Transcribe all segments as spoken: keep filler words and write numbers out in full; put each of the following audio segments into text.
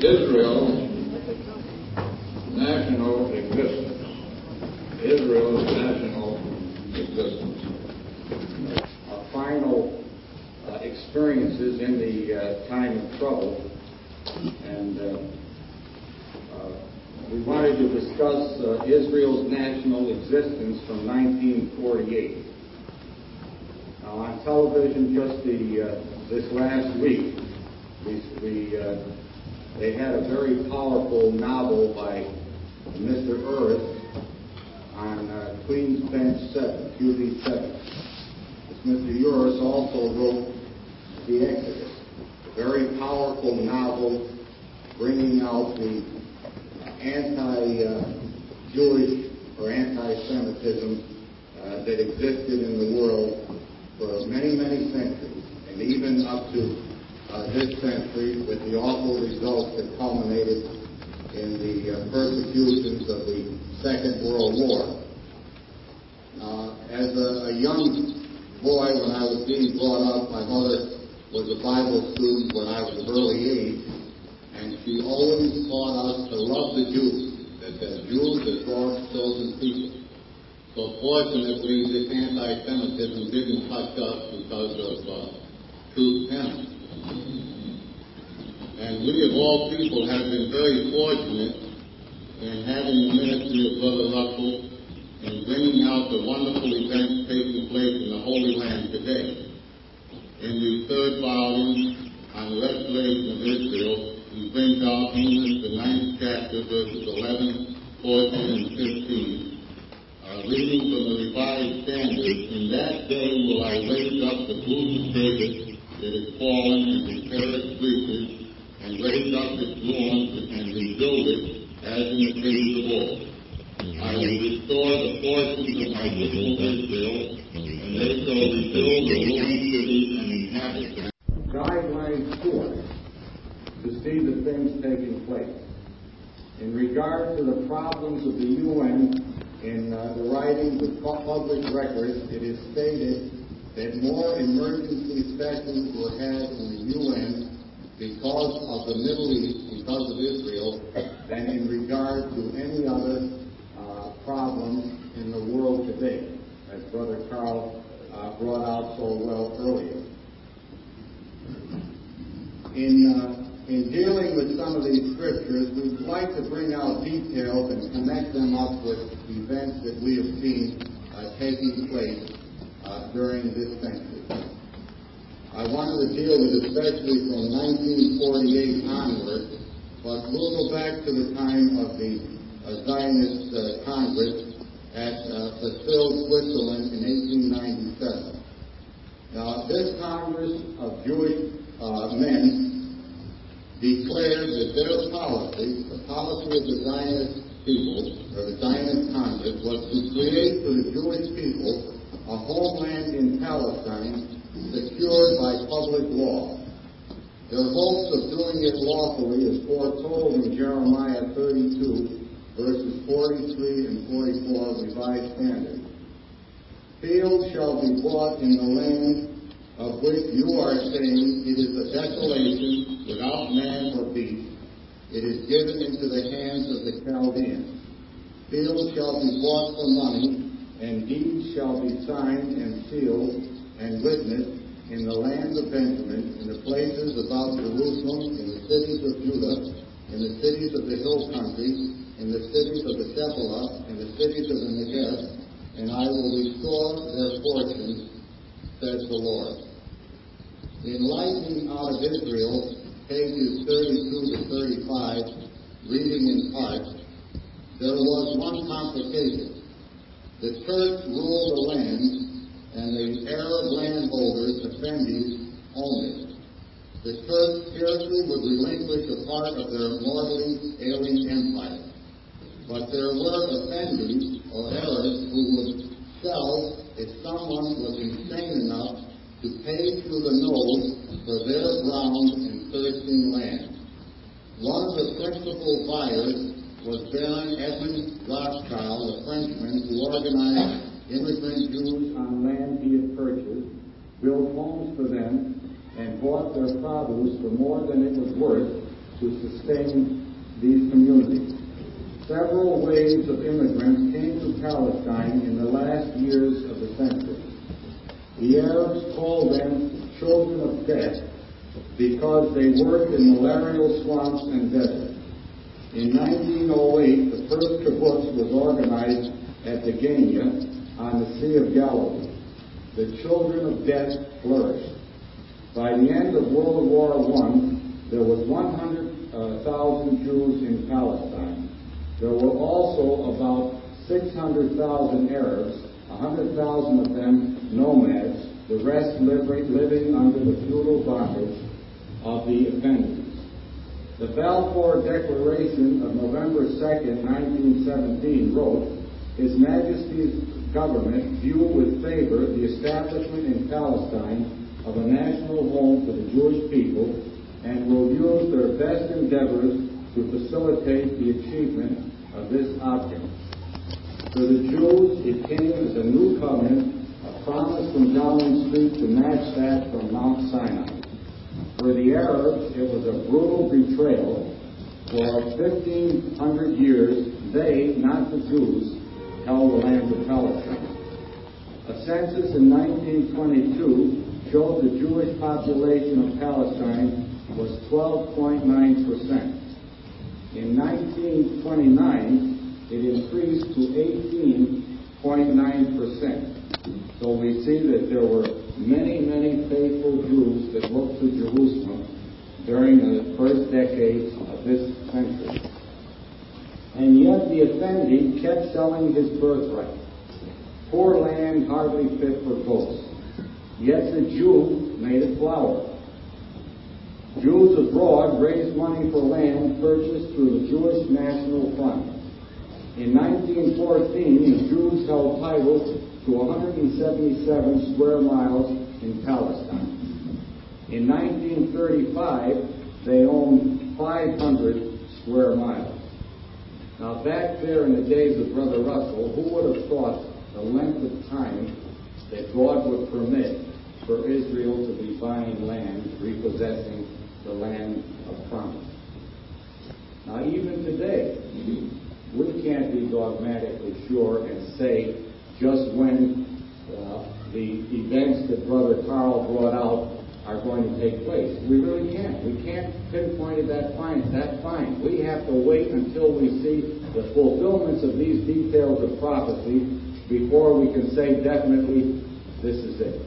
Israel's national existence. Israel's national existence. Our final uh, experiences in the uh, time of trouble, and uh, uh, we wanted to discuss uh, Israel's national existence from nineteen forty-eight. Now, on television just the uh, this last week, we, we uh, they had a very powerful novel by Mister Earth on uh, Queen's Bench seven, Q B seven. Mister Uris also wrote The Exodus, a very powerful novel bringing out the anti-Jewish uh, or anti-Semitism uh, that existed in the world for many, many centuries, and even up to uh, this century, with the awful results that culminated in the uh, persecutions of the Second World War. Uh, as a, a young boy, when I was being brought up, my mother was a Bible student when I was of early age, and she always taught us to love the Jews, that the Jews are God's chosen people. So fortunately, this anti-Semitism didn't touch us because of uh, truth penance. And we of all people have been very fortunate in having the ministry of Brother Russell in bringing out the wonderful events taking place in the Holy Land today. In the third volume on the restoration of Israel, he brings out Amos, the ninth chapter, verses eleven, fourteen, and fifteen. Uh, reading from the Revised Standard, in that day will I raise up the brood of David that is fallen and repair its breaches, and raise up its ruins and rebuild it as in the days of old. I will restore the fortunes of my people Israel, and they shall rebuild the ruined city and inhabit them. Guidelines for to see the things taking place. In regard to the problems of the U N, in uh, the writings of public records, it is stated that more emergency sessions were had in the U N because of the Middle East, because of Israel, than in regard to any other uh, problems in the world today, as Brother Carl uh, brought out so well earlier. In, uh, in dealing with some of these scriptures, we'd like to bring out details and connect them up with events that we have seen uh, taking place uh, during this century. I wanted to deal with especially from nineteen forty-eight onward, but we'll go back to the time of the uh, Zionist uh, Congress at uh, Basel, Switzerland in eighteen ninety-seven. Now, this Congress of Jewish uh, men declared that their policy, the policy of the Zionist people, or the Zionist Congress, was to create for the Jewish people a homeland in Palestine secured by public law. Their hopes of doing it lawfully is foretold in Jeremiah thirty-two, verses forty-three and forty-four, Revised Standard. Fields shall be bought in the land of which you are saying it is a desolation without man or beast. It is given into the hands of the Chaldeans. Fields shall be bought for money, and deeds shall be signed and sealed and witnessed in the land of Benjamin, in the places about Jerusalem, in the cities of Judah, in the cities of the hill country, in the cities of the Shephelah, in the cities of the Negev, and I will restore their fortunes, says the Lord. In Lightning out of Israel, pages thirty-two to thirty-five, reading in part, there was one complication. The church ruled the land, and the Arab landholders, Effendis, owned it. The church scarcely would relinquish a part of their mortally alien empire. But there were Effendis, or Arabs, who would sell if someone was insane enough to pay through the nose for their ground and thirsting land. One of the principal buyers was Baron Edmund Rothschild, a Frenchman who organized immigrant Jews on land he had purchased, built homes for them, and bought their produce for more than it was worth, to sustain these communities. Several waves of immigrants came to Palestine in the last years of the century. The Arabs called them children of death because they worked in malarial swamps and deserts. In nineteen oh eight, the first kibbutz was organized at Degania on the Sea of Galilee. The children of death flourished. By the end of World War One, there was one hundred thousand Jews in Palestine. There were also about six hundred thousand Arabs, one hundred thousand of them nomads, the rest living under the feudal bondage of the Effendis. The Balfour Declaration of November second, nineteen seventeen wrote, His Majesty's government view with favor the establishment in Palestine of a national home for the Jewish people and will use their best endeavors to facilitate the achievement of this object. For the Jews, it came as a new covenant, a promise from Downing Street to match that from Mount Sinai. For the Arabs, it was a brutal betrayal. For fifteen hundred years, they, not the Jews, held the land of Palestine. A census in nineteen twenty-two showed the Jewish population of Palestine was twelve point nine percent. In nineteen twenty-nine, it increased to eighteen point nine percent. So we see that there were many, many faithful Jews that looked to Jerusalem during the first decades of this century. And yet the Effendi kept selling his birthright. Poor land hardly fit for ghosts. Yet the Jew made it flower. Jews abroad raised money for land purchased through the Jewish National Fund. In nineteen fourteen, the Jews held title to one hundred seventy-seven square miles in Palestine. In nineteen thirty-five, they owned five hundred square miles. Now back there in the days of Brother Russell, who would have thought the length of time that God would permit for Israel to be buying land, repossessing the land of promise? Now even today, we can't be dogmatically sure and say just when uh, the events that Brother Carl brought out are going to take place. We really can't. We can't pinpoint it that fine. That fine. We have to wait until we see the fulfillments of these details of prophecy before we can say definitely this is it.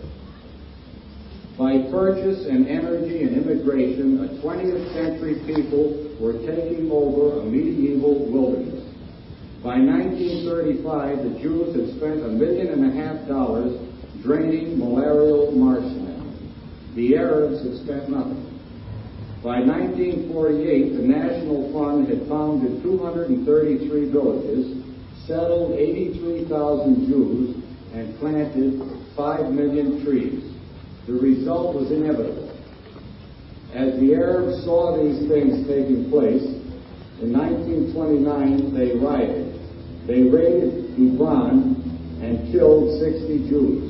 By purchase and energy and immigration, a twentieth century people were taking over a medieval wilderness. By nineteen thirty-five, the Jews had spent a million and a half dollars draining malarial marshland. The Arabs had spent nothing. By nineteen forty-eight, the National Fund had founded two hundred thirty-three villages, settled eighty-three thousand Jews, and planted five million trees. The result was inevitable. As the Arabs saw these things taking place, in nineteen twenty-nine they rioted. They raided Hebron and killed sixty Jews.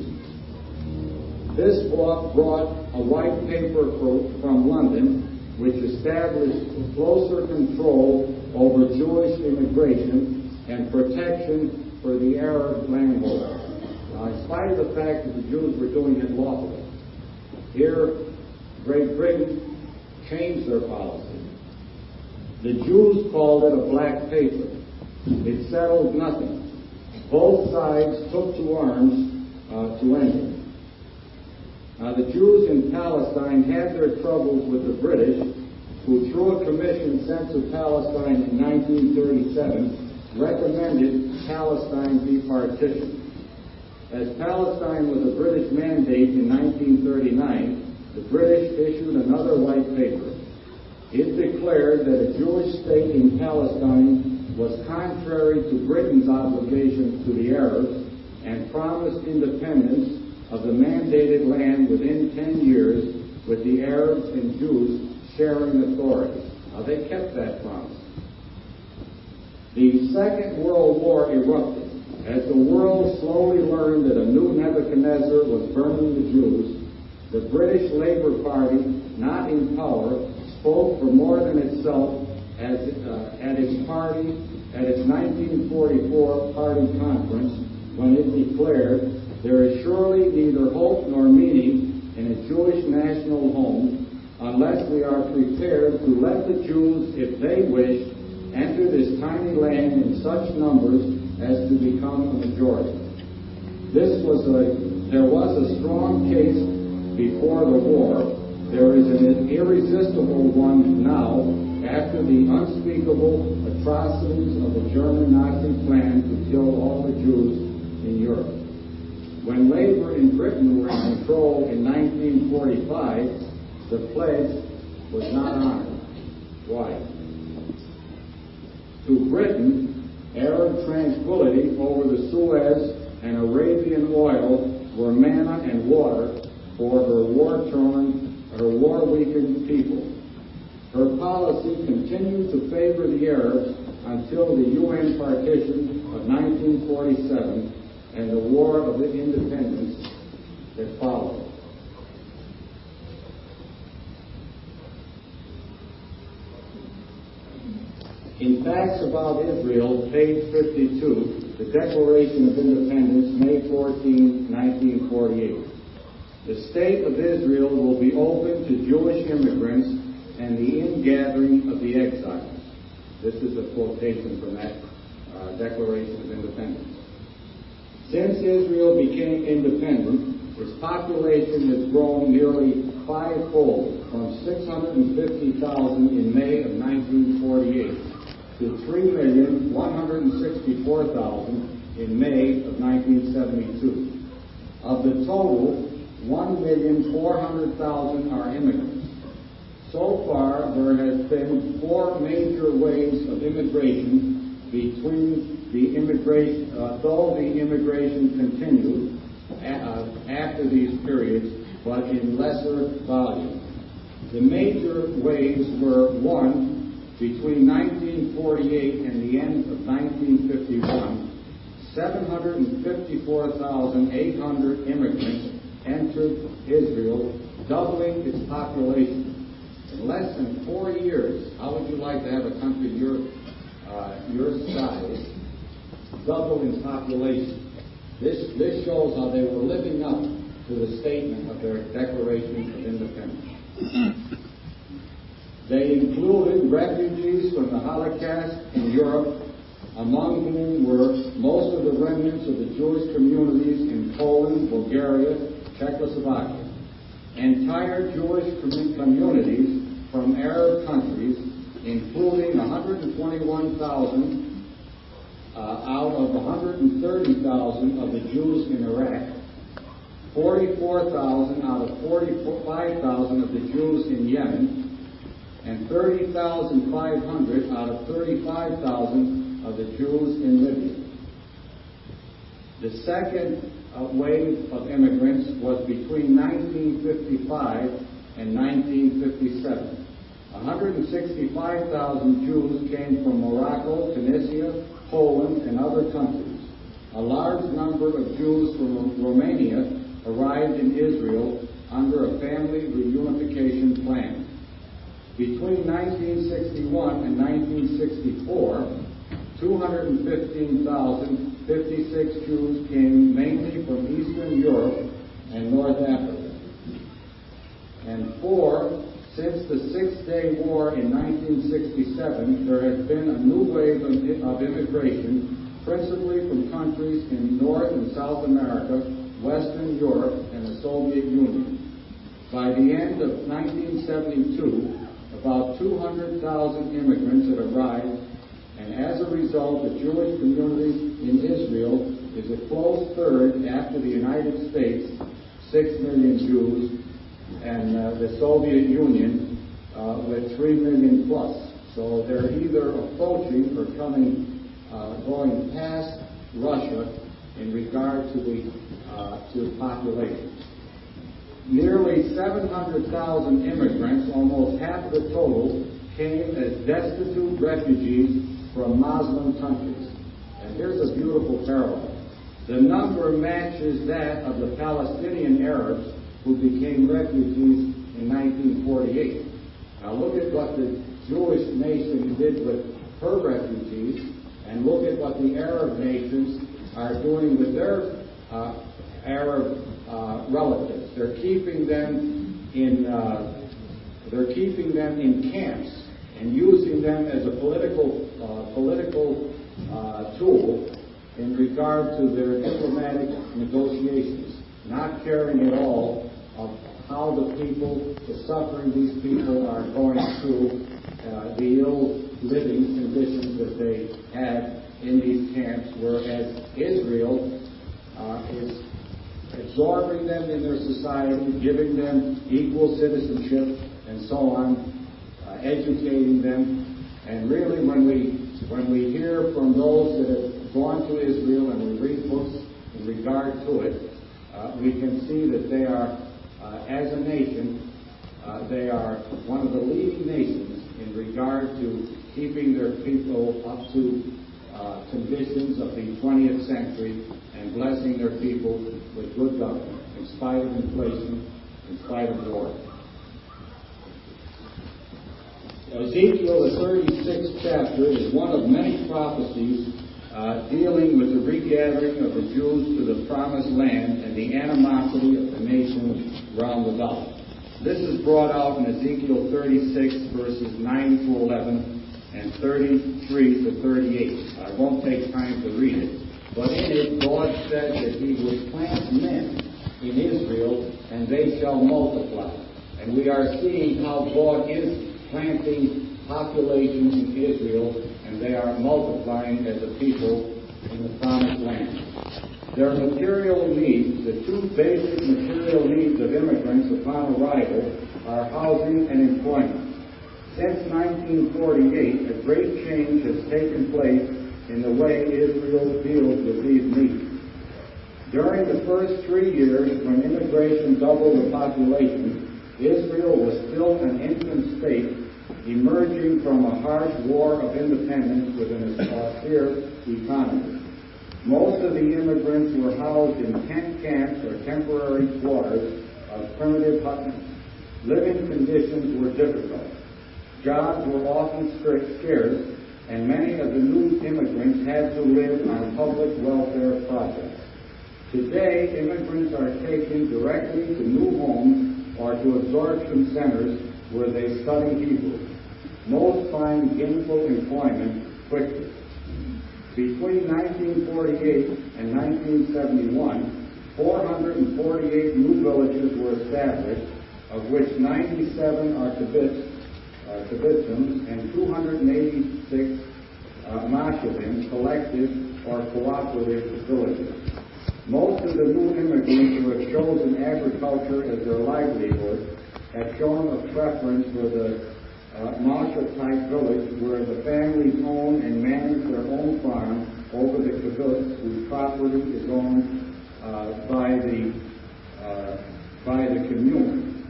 This brought, brought a white paper for, from London which established closer control over Jewish immigration and protection for the Arab landholders. Now, in spite of the fact that the Jews were doing it lawfully, here Great Britain changed their policy. The Jews called it a black paper. It settled nothing. Both sides took to arms uh, to end it. Now, the Jews in Palestine had their troubles with the British, who, through a commission sent to Palestine in nineteen thirty-seven, recommended Palestine be partitioned. As Palestine was a British mandate in nineteen thirty-nine, the British issued another white paper. It declared that a Jewish state in Palestine was contrary to Britain's obligations to the Arabs and promised independence of the mandated land within ten years, with the Arabs and Jews sharing authority. Now, they kept that promise. The Second World War erupted. As the world slowly learned that a new Nebuchadnezzar was burning the Jews, the British Labour Party, not in power, spoke for more than itself as, uh, at its party, at its nineteen forty-four party conference, when it declared, "There is surely neither hope nor meaning in a Jewish national home unless we are prepared to let the Jews, if they wish, enter this tiny land in such numbers as to become a majority." This was a, there was a strong case before the war. There is an irresistible one now after the unspeakable atrocities of the German Nazi plan to kill all the Jews in Europe. When Labour in Britain were in control in nineteen forty-five, the pledge was not honored. Why? To Britain, Arab tranquility over the Suez and Arabian oil were manna and water for her war-torn, her war-weakened people. Her policy continued to favor the Arabs until the U N partition of nineteen forty-seven and the War of Independence that followed. In Facts About Israel, page fifty-two, the Declaration of Independence, May fourteenth, nineteen forty-eight. The state of Israel will be open to Jewish immigrants and the ingathering of the exiles. This is a quotation from that uh, Declaration of Independence. Since Israel became independent, its population has grown nearly fivefold, from six hundred fifty thousand in May of nineteen forty-eight to three million one hundred sixty-four thousand in May of nineteen seventy-two. Of the total, one million four hundred thousand are immigrants. So far, there has been four major waves of immigration between the immigration, uh, though the immigration continued uh, after these periods, but in lesser volume. The major waves were, one, between nineteen forty-eight and the end of nineteen fifty-one, seven hundred fifty-four thousand eight hundred immigrants entered Israel, doubling its population. In less than four years, how would you like to have a country your, uh, your size double in population? This, this shows how they were living up to the statement of their Declaration of Independence. They included refugees from the Holocaust in Europe, among whom were most of the remnants of the Jewish communities in Poland, Bulgaria, Czechoslovakia. Entire Jewish communities from Arab countries, including one hundred twenty-one thousand uh, out of one hundred thirty thousand of the Jews in Iraq, forty-four thousand out of forty-five thousand of the Jews in Yemen, and thirty thousand five hundred out of thirty-five thousand of the Jews in Libya. The second uh, wave of immigrants was between nineteen fifty-five and nineteen fifty-seven. one hundred sixty-five thousand Jews came from Morocco, Tunisia, Poland, and other countries. A large number of Jews from Romania arrived in Israel under a family reunification plan. Between nineteen sixty-one and nineteen sixty-four, two hundred fifteen thousand fifty-six Jews came mainly from Eastern Europe and North Africa. And four, since the Six-Day War in nineteen sixty-seven, there has been a new wave of, of immigration, principally from countries in North and South America, Western Europe, and the Soviet Union. By the end of nineteen seventy-two, about two hundred thousand immigrants had arrived, and as a result, the Jewish community in Israel is a close third after the United States, six million Jews, and uh, the Soviet Union uh, with three million plus. So they're either approaching or coming, uh, going past Russia in regard to the uh, to the population. Nearly seven hundred thousand immigrants, almost half the total, came as destitute refugees from Muslim countries. And here's a beautiful parallel. The number matches that of the Palestinian Arabs who became refugees in nineteen forty-eight. Now look at what the Jewish nation did with her refugees, and look at what the Arab nations are doing with their uh, Arab uh, relatives. They're keeping them in uh, they're keeping them in camps and using them as a political uh, political uh, tool in regard to their diplomatic negotiations, not caring at all of how the people, the suffering these people are going through, uh, the ill living conditions that they have in these camps, whereas Israel uh, is absorbing them in their society, giving them equal citizenship and so on, uh, educating them. And really, when we when we hear from those that have gone to Israel and we read books in regard to it, uh, we can see that they are, uh, as a nation, uh, they are one of the leading nations in regard to keeping their people up to uh, conditions of the twentieth century and blessing their people with good government, in spite of inflation, in spite of war. Ezekiel, the thirty-sixth chapter, is one of many prophecies uh, dealing with the regathering of the Jews to the promised land and the animosity of the nations round about. This is brought out in Ezekiel thirty-six, verses nine to eleven, and thirty-three to thirty-eight. I won't take time to read it, but in it, God said that He would plant men in Israel, and they shall multiply. And we are seeing how God is planting populations in Israel, and they are multiplying as a people in the promised land. Their material needs, the two basic material needs of immigrants upon arrival, are housing and employment. Since nineteen forty-eight, a great change has taken place in the way Israel deals with these needs. During the first three years, when immigration doubled the population, Israel was still an infant state, emerging from a harsh war of independence with an austere economy. Most of the immigrants were housed in tent camps or temporary quarters of primitive huts. Living conditions were difficult. Jobs were often scarce, and many of the new immigrants had to live on public welfare projects. Today, immigrants are taken directly to new homes or to absorption centers where they study Hebrew. Most find gainful employment quickly. Between nineteen forty-eight and nineteen seventy-one, four hundred forty-eight new villages were established, of which ninety-seven are kibbutz, uh, kibbutzim, and two hundred eighty-six uh, moshavim, collective or cooperative villages. Most of the new immigrants who have chosen agriculture as their livelihood have shown a preference for the uh, moshav-type village where the families own and manage their own farm over the kibbutz, whose property is owned uh, by the uh, by the commune.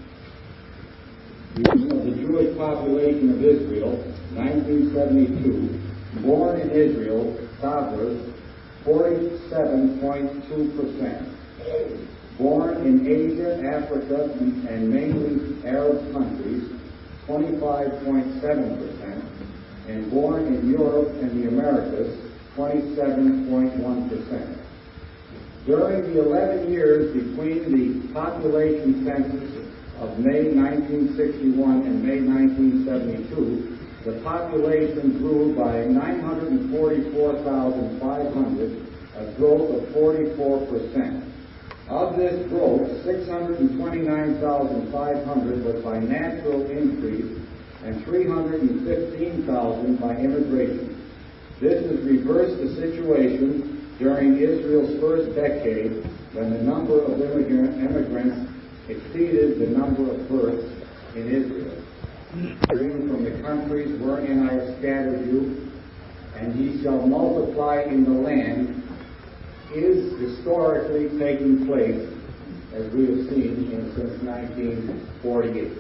Of the Jewish population of Israel, nineteen seventy-two, born in Israel, Stavros, forty-seven point two percent. Born in Asia, Africa, and mainly Arab countries, twenty-five point seven percent. And born in Europe and the Americas, twenty-seven point one percent. During the eleven years between the population census of May nineteen sixty-one and May nineteen seventy-two, the population grew by nine hundred forty-four thousand five hundred, a growth of forty-four percent. Of this growth, six hundred twenty-nine thousand five hundred was by natural increase and three hundred fifteen thousand by immigration. This has reversed the situation during Israel's first decade, when the number of immigrant, immigrants exceeded the number of births in Israel. From the countries wherein I have scattered you, and ye shall multiply in the land, is historically taking place, as we have seen in, since nineteen forty-eight.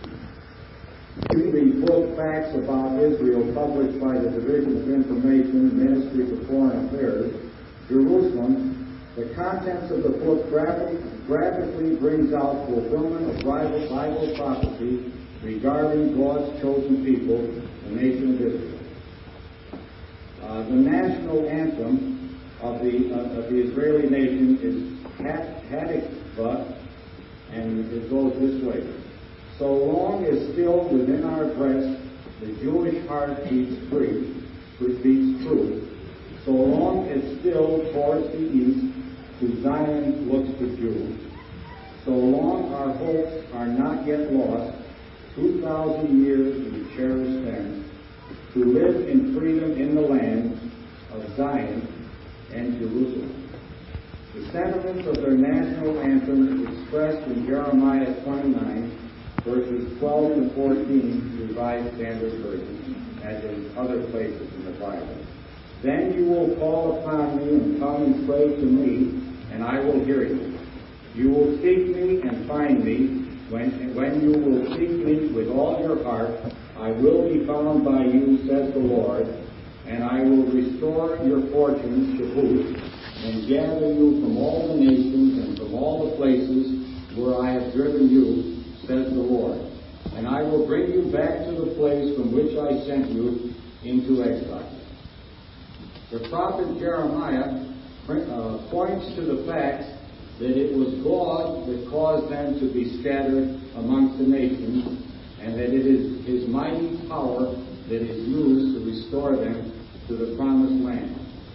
In the book Facts About Israel, published by the Division of Information, Ministry for Foreign Affairs, Jerusalem, the contents of the book graphic, graphically brings out fulfillment of Bible, Bible prophecy regarding God's chosen people, the nation of Israel. Uh, the national anthem of the uh, of the Israeli nation is Hatikvah, and it goes this way: so long as still within our breast the Jewish heart beats free, beats true, so long as still towards the east to Zion looks the Jew, so long our hopes are not yet lost, two thousand years we cherish them, to live in freedom in the land of Zion and Jerusalem. The sentiments of their national anthem is expressed in Jeremiah twenty-nine, verses twelve to fourteen, Revised Standard Version, as in other places in the Bible. Then you will call upon me and come and pray to me, and I will hear you. You will seek me and find me. When, when you will seek me with all your heart, I will be found by you, says the Lord, and I will restore your fortunes to boot, and gather you from all the nations and from all the places where I have driven you, says the Lord. And I will bring you back to the place from which I sent you into exile. The prophet Jeremiah uh, points to the fact that it was God that caused them to be scattered amongst the nations, and that it is His mighty power that is used to restore them to the promised land.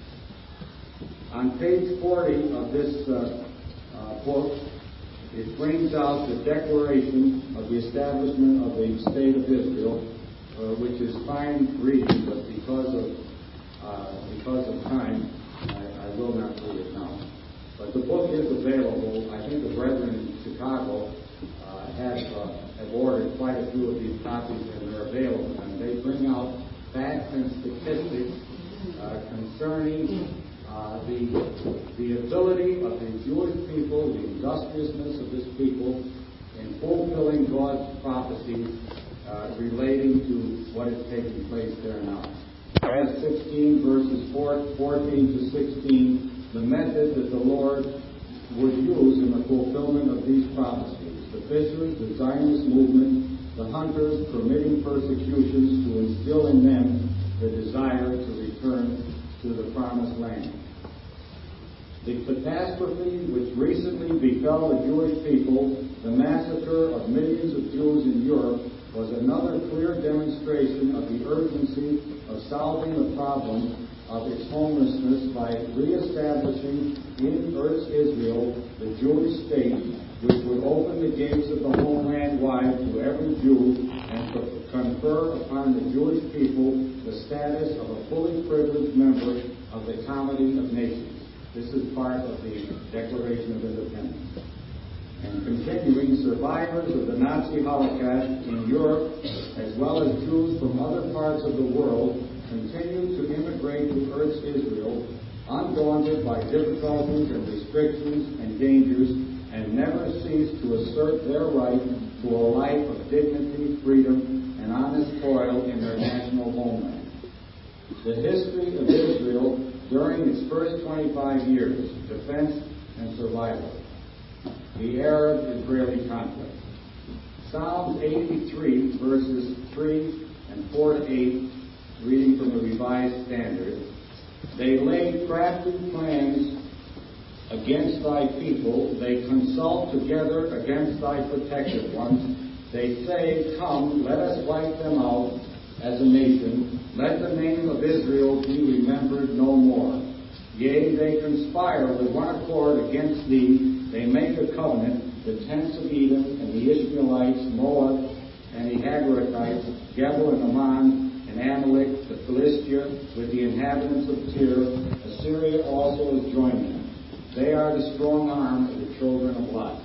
On page forty of this uh, uh, book, it brings out the declaration of the establishment of the State of Israel, uh, which is fine reading, but because of uh, because of time, I, I will not read it now. But the book is available. I think the brethren in Chicago uh, have, uh, have ordered quite a few of these copies, and they're available. And they bring out facts and statistics uh, concerning uh, the, the ability of the Jewish people, the industriousness of this people, in fulfilling God's prophecies uh, relating to what is taking place there now. As sixteen, verses fourteen to sixteen, the method that the Lord would use in the fulfillment of these prophecies. The fishers, the Zionist movement, the hunters, permitting persecutions to instill in them the desire to return to the promised land. The catastrophe which recently befell the Jewish people, the massacre of millions of Jews in Europe, was another clear demonstration of the urgency of solving the problem of its homelessness by reestablishing in Eretz Israel the Jewish state, which would open the gates of the homeland wide to every Jew and confer upon the Jewish people the status of a fully privileged member of the comity of nations. This is part of the Declaration of Independence. And continuing, survivors of the Nazi Holocaust in Europe, as well as Jews from other parts of the world, continue to immigrate to Eretz Israel, undaunted by difficulties and restrictions and dangers, and never cease to assert their right to a life of dignity, freedom, and honest toil in their national homeland. The history of Israel during its first twenty-five years, defense and survival. The Arab-Israeli conflict. Psalms eighty-three, verses three and four to eight, reading from the Revised Standard. They lay crafty plans against thy people. They consult together against thy protected ones. They say, come, let us wipe them out as a nation. Let the name of Israel be remembered no more. Yea, they conspire with one accord against thee. They make a covenant, the tents of Edom and the Ishmaelites, Moab and the Hagarites, Gebel and Ammon and Amalek, the Philistia, with the inhabitants of Tyre. Assyria also has joined them. They are the strong arm of the children of Lot.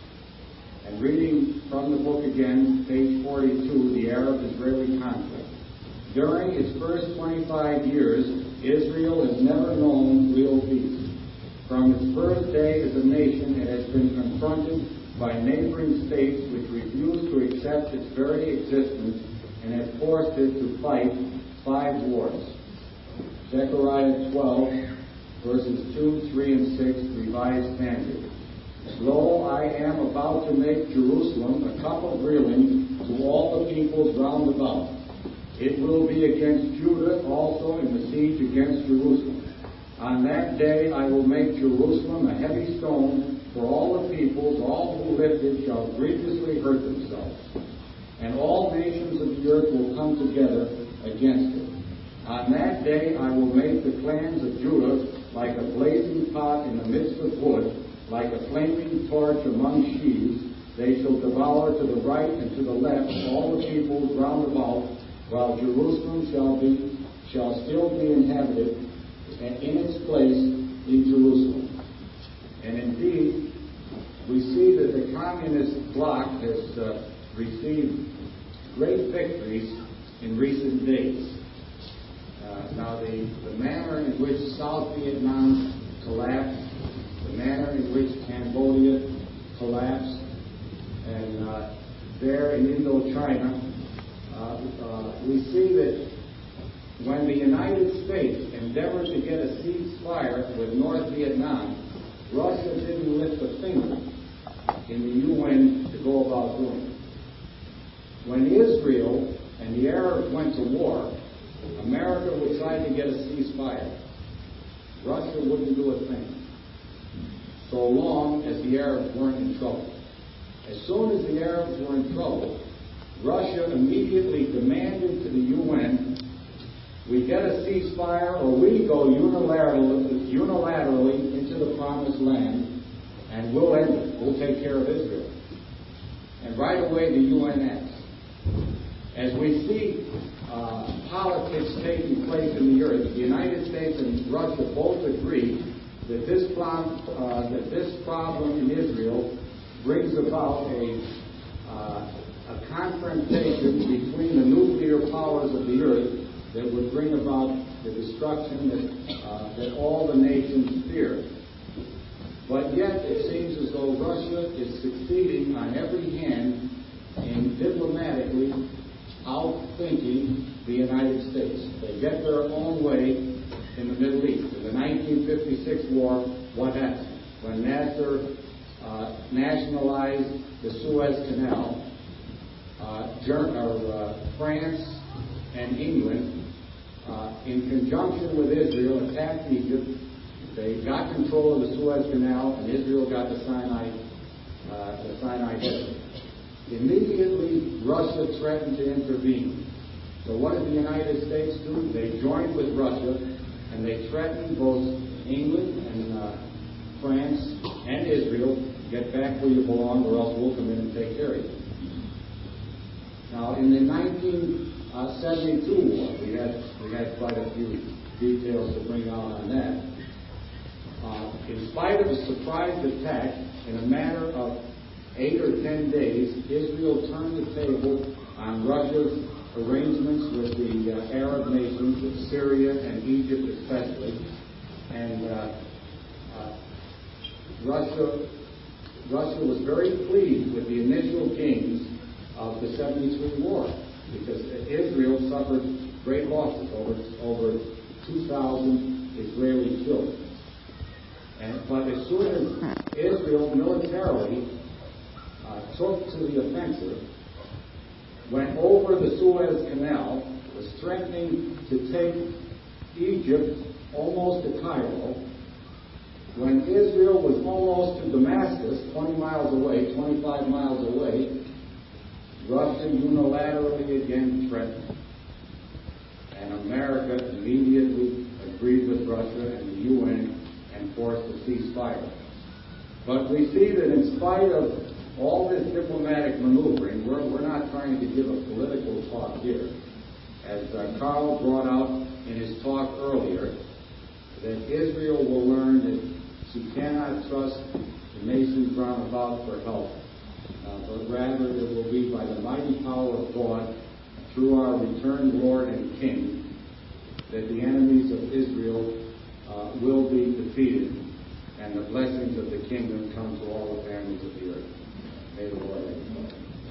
And reading from the book again, page forty-two, the Arab-Israeli conflict. During its first twenty-five years, Israel has never known real peace. From its first day as a nation, it has been confronted by neighboring states which refuse to accept its very existence and have forced it to fight five wars. Zechariah twelve, verses two, three, and six, Revised Standard. Lo, I am about to make Jerusalem a cup of reeling to all the peoples round about. It will be against Judah also in the siege against Jerusalem. On that day I will make Jerusalem a heavy stone for all the peoples. All who lift it shall grievously hurt themselves. And all nations of the earth will come together against it. On that day I will make the clans of Judah like a blazing pot in the midst of wood, like a flaming torch among sheaves. They shall devour to the right and to the left all the peoples round about, while Jerusalem shall be shall still be inhabited in its place in Jerusalem. And indeed, we see that the communist bloc has uh, received great victories in recent days. Uh, now, the, the manner in which South Vietnam collapsed, the manner in which Cambodia collapsed, and uh, there in Indochina, uh, uh, we see that when the United States endeavored to get a ceasefire with North Vietnam, Russia didn't lift a finger in the U N to go about doing it. When Israel and the Arabs went to war, America would try to get a ceasefire. Russia wouldn't do a thing, so long as the Arabs weren't in trouble. As soon as the Arabs were in trouble, Russia immediately demanded to the U N, we get a ceasefire or we go unilaterally, unilaterally into the promised land and we'll end it. We'll take care of Israel. And right away the U N acts. As we see uh, politics taking place in the earth, the United States and Russia both agree that this, problem, uh, that this problem in Israel brings about a, uh, a confrontation between the nuclear powers of the earth that would bring about the destruction that, uh, that all the nations fear. But yet it seems as though Russia is succeeding on every hand in diplomatically outthinking the United States. They get their own way in the Middle East. In the nineteen fifty-six war, what happened? When Nasser uh, nationalized the Suez Canal, uh, Ger- or, uh, France and England, Uh, in conjunction with Israel, attacked Egypt. They got control of the Suez Canal, and Israel got the Sinai, uh, the Sinai Desert. Immediately, Russia threatened to intervene. So what did the United States do? They joined with Russia, and they threatened both England and uh, France and Israel, get back where you belong, or else we'll come in and take care of you. Now, in the nineteen seventy-two war, we had we had quite a few details to bring out on that. Uh, in spite of a surprise attack, in a matter of eight or ten days, Israel turned the table on Russia's arrangements with the uh, Arab nations, with Syria and Egypt especially, and uh, uh, Russia Russia was very pleased with the initial gains of the seventy-three war, because Israel suffered great losses, over over two thousand Israeli killed. And, but as soon as Israel militarily uh, took to the offensive, went over the Suez Canal, was threatening to take Egypt almost to Cairo, when Israel was almost to Damascus, twenty miles away, twenty-five miles away, Russia unilaterally again threatened. And America immediately agreed with Russia and the U N and forced a ceasefire. But we see that in spite of all this diplomatic maneuvering, we're, we're not trying to give a political talk here. As uh, Carl brought out in his talk earlier, that Israel will learn that she cannot trust the nations round about for help. Uh, but rather it will be by the mighty power of God, through our returned Lord and King, that the enemies of Israel uh, will be defeated, and the blessings of the kingdom come to all the families of the earth. May the Lord